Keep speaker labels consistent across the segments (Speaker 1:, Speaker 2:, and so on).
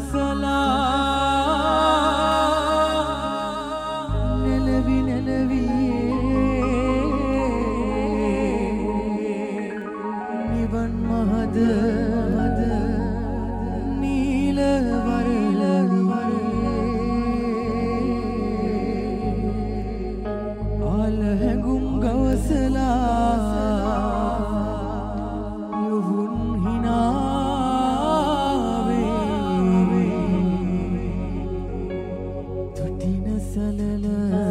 Speaker 1: සලා නෙලවි නිවන් මහද නීල වරලවි ආල හැඟුම් ගවසලා යොවුන් හිනාවේ තුටින සලල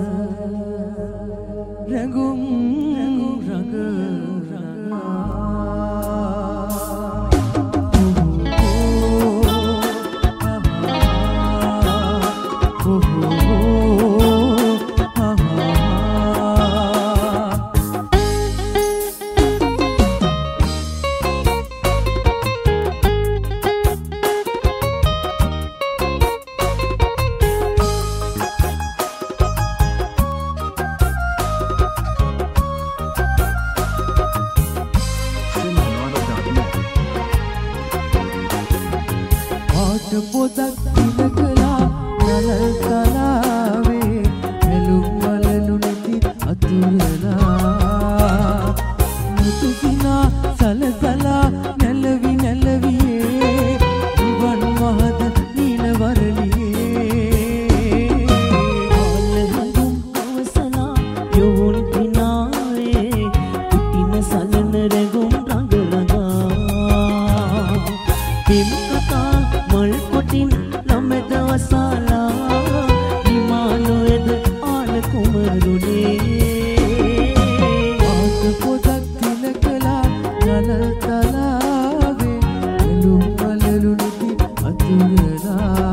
Speaker 1: රැඟුම් රඟ පොදක් දිනකලා නලල් තලාවේ ඇලුම් වලලු නැති අතුරලා මුතු සිනා සලසලා නැලවි නැලවියේ නිවන් මහද නීල වරලියේ ආල හැඟුම් අවසලා යොවුන් පිනාවේ පිටින සලන රැඟුම් රඟලගා පිම් කතා මල් කොටින් ළමෙද වසලා නිමානොයද ආල කුමරුනේ ආත පොදක් තිලකලා නලල් තලාවේ ඇලුම් වලලු නැති අතුරලා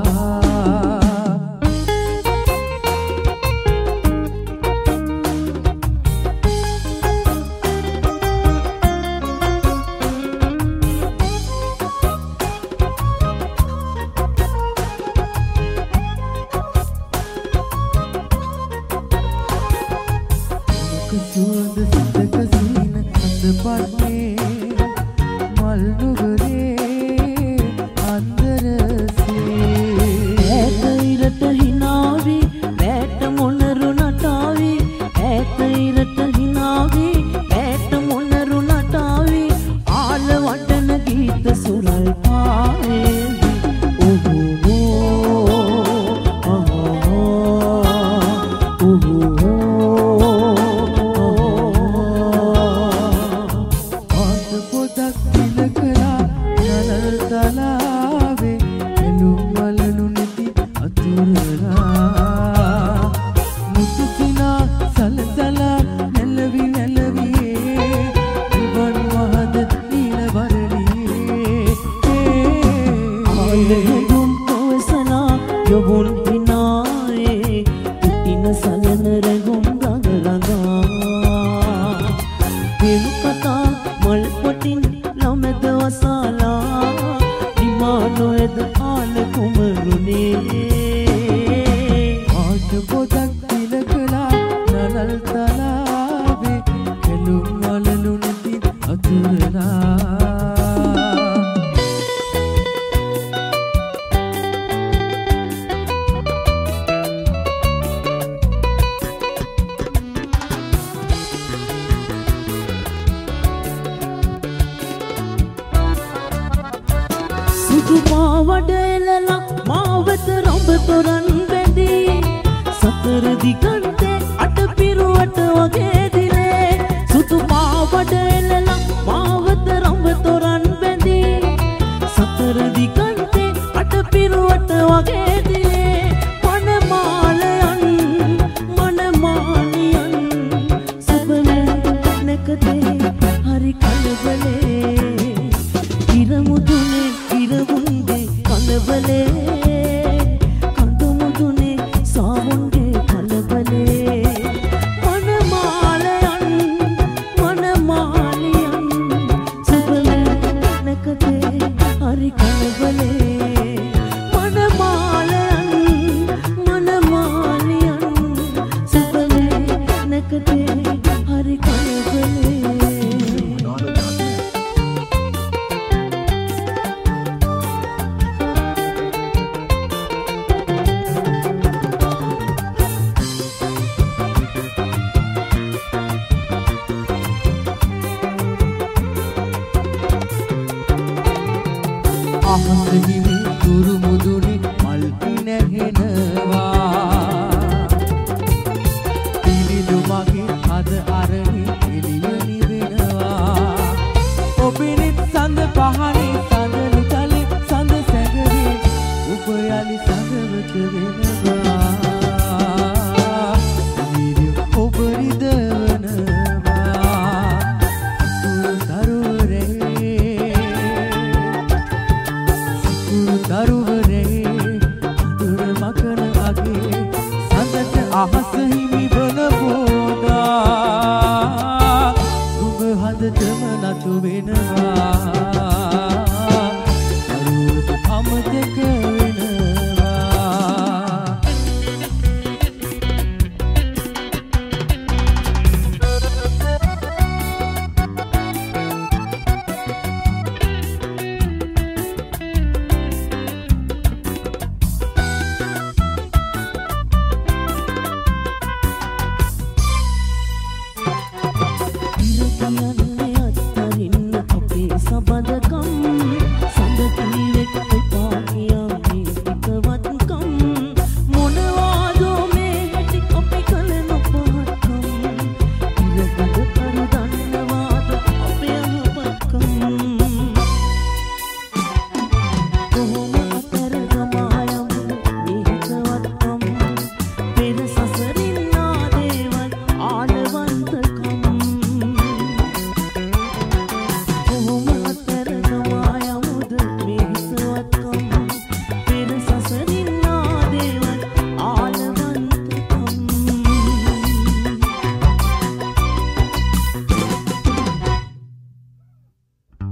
Speaker 1: සුවඳ සිතක සීන අඳ පන්නේ මල් නුගරේ අන්දරසේ ඈත ඉරට හිනාවි වැට මොනරු නටාවි ඈත ඉරට හිනාවි වැට මොනරු නටාවි ආල වඩන ගීත සුරල් පාවේ තලාවේ එළුම් වලලු නැති අතුරලා මුතු සිනා සලසලා නැලවි නැලවියේ නිවන් මහද නීල වරලියේ ආල හැඟුම් අවසලා යොවුන් පිනායේ පිටින සලන රැඟුම් රඟලගා පිම් කතා මල් පොටින් ළමෙද වසලා නිමානොයද ආල කුමරුනේ ආට පොදක් තිලකලා නලල් තලාවේ ඇලුම් වලලු නැති අතුරලා සුදු පාවඩ එලලා මාවත රඹ තොරන් බැඳී සතර දිගන්තේ අට පිරුවට වගේ දිලේ සුදු පාවඩ එලලා මාවත රඹ තොරන් බැඳී සතර දිගන්තේ අට පිරුවට වගේ දිලේ මනමාලියන් සබලේ නැකතේ හරි කලබලේ ඉරමුදුනේ ඉරවුන්ගේ කලබලේ කඳුමුදුනේ සාවුන්ගේ කලබලේ හිමි තුරු මුදුනේ මල් නැහෙනවා පිළිදු මගේ අද අරණි එළිය නිවෙනවා ඔබෙනිත් සඳ පහනේ සඳලු තලේ සඳ සැඟවේ ඔබ යලි සඳවත වෙනවා ඔබ රිදවනවා තරුවරේ දුර මකන අගේ සඳට අහස හිමි වන පෝදා ඔබ හදටම නතු වෙනවා තරුවට අමතක වෙනවා